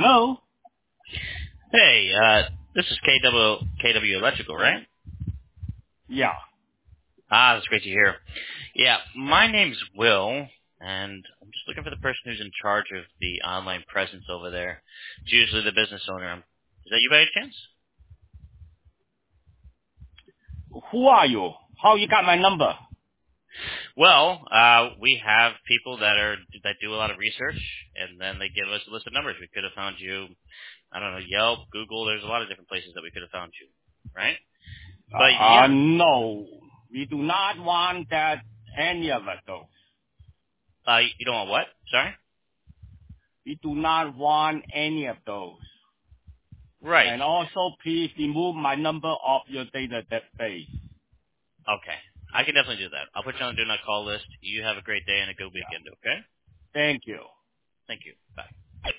Hello? Hey, this is KW Electrical, right? Yeah. That's great to hear. Yeah, my name's Will, and I'm just looking for the person who's in charge of the online presence over there. It's usually the business owner. Is that you by any chance? Who are you? How you got my number? Well, we have people that do a lot of research, and then they give us a list of numbers. We could have found you, I don't know, Yelp, Google. There's a lot of different places that we could have found you, right? But yeah, No. We do not want that, any of it, though. you don't want what? Sorry? We do not want any of those. Right. And also, please remove my number off your database. Okay. I can definitely do that. I'll put you on the do not call list. You have a great day and a good weekend, okay? Thank you. Thank you. Bye.